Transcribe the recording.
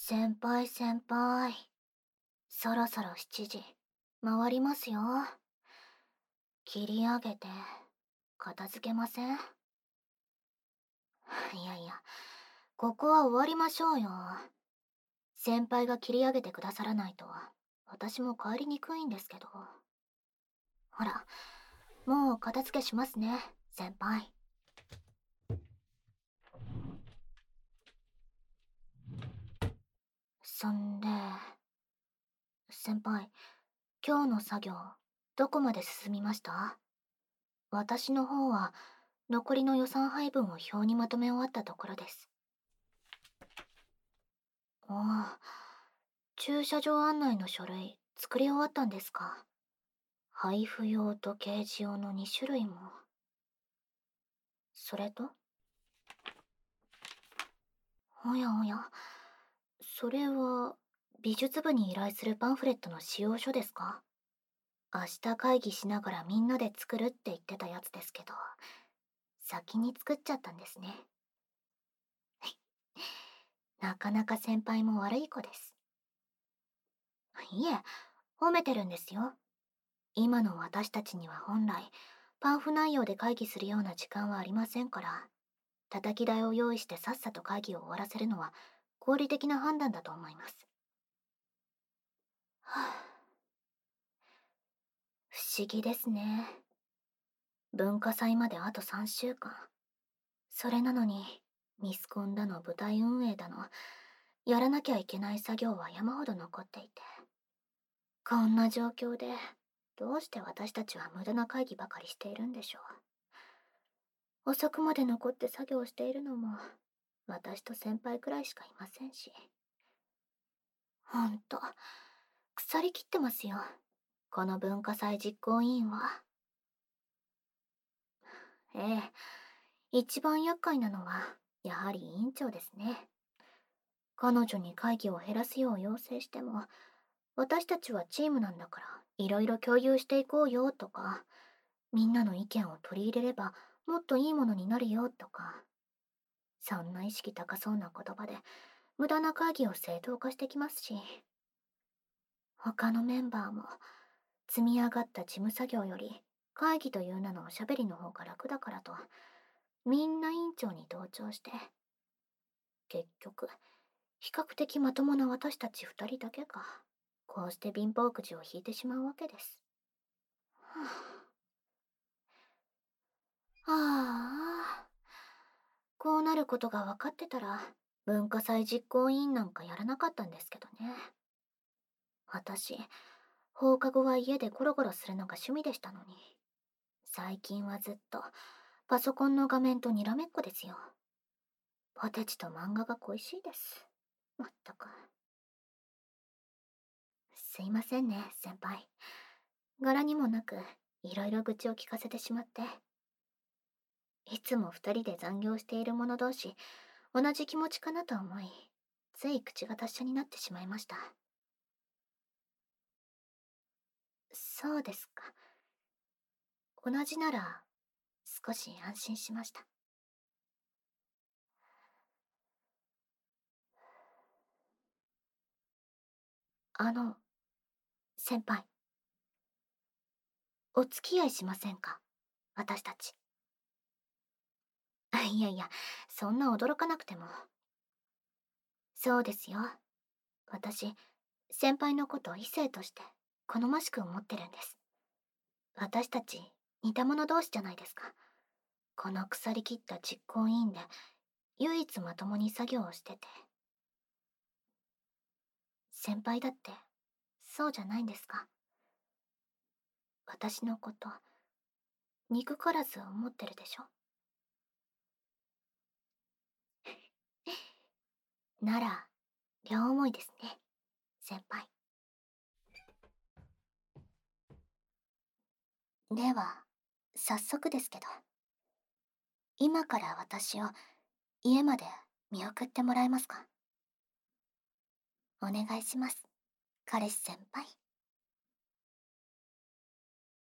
先輩先輩、そろそろ7時、回りますよ。切り上げて、片付けません？いやいや、ここは終わりましょうよ。先輩が切り上げてくださらないと、私も帰りにくいんですけど。ほら、もう片付けしますね、先輩。そんで、先輩、今日の作業、どこまで進みました？私の方は、残りの予算配分を表にまとめ終わったところです。ああ、駐車場案内の書類、作り終わったんですか？配布用と掲示用の2種類も。それと、おやおや、それは、美術部に依頼するパンフレットの使用書ですか？明日会議しながらみんなで作るって言ってたやつですけど、先に作っちゃったんですね。なかなか先輩も悪い子です。いえ、褒めてるんですよ。今の私たちには本来、パンフ内容で会議するような時間はありませんから、叩き台を用意してさっさと会議を終わらせるのは合理的な判断だと思います。はあ、不思議ですね。文化祭まであと3週間。それなのに、ミスコンだの舞台運営だの、やらなきゃいけない作業は山ほど残っていて。こんな状況で、どうして私たちは無駄な会議ばかりしているんでしょう。遅くまで残って作業しているのも、私と先輩くらいしかいませんし。ほんと、腐りきってますよ。この文化祭実行委員は。ええ、一番厄介なのは、やはり委員長ですね。彼女に会議を減らすよう要請しても、私たちはチームなんだから、いろいろ共有していこうよとか、みんなの意見を取り入れれば、もっといいものになるよとか、そんな意識高そうな言葉で、無駄な会議を正当化してきますし、他のメンバーも、積み上がった事務作業より、会議という名のおしゃべりの方が楽だからと、みんな委員長に同調して、結局、比較的まともな私たち2人だけが、こうして貧乏くじを引いてしまうわけです。はあ、こうなることが分かってたら、文化祭実行委員なんかやらなかったんですけどね。私、放課後は家でゴロゴロするのが趣味でしたのに、最近はずっとパソコンの画面とにらめっこですよ。ポテチと漫画が恋しいです。まったく。すいませんね、先輩。柄にもなく、いろいろ愚痴を聞かせてしまって。いつも二人で残業している者同士、同じ気持ちかなと思い、つい口が達者になってしまいました。そうですか。同じなら、少し安心しました。あの、先輩、お付き合いしませんか？私たち。いやいや、そんな驚かなくても。そうですよ。私、先輩のことを異性として好ましく思ってるんです。私たち、似た者同士じゃないですか。この腐りきった実行委員で、唯一まともに作業をしてて。先輩だって、そうじゃないんですか？私のこと、憎からず思ってるでしょ？なら、両思いですね、先輩。では、早速ですけど、今から私を家まで見送ってもらえますか？お願いします、彼氏先輩。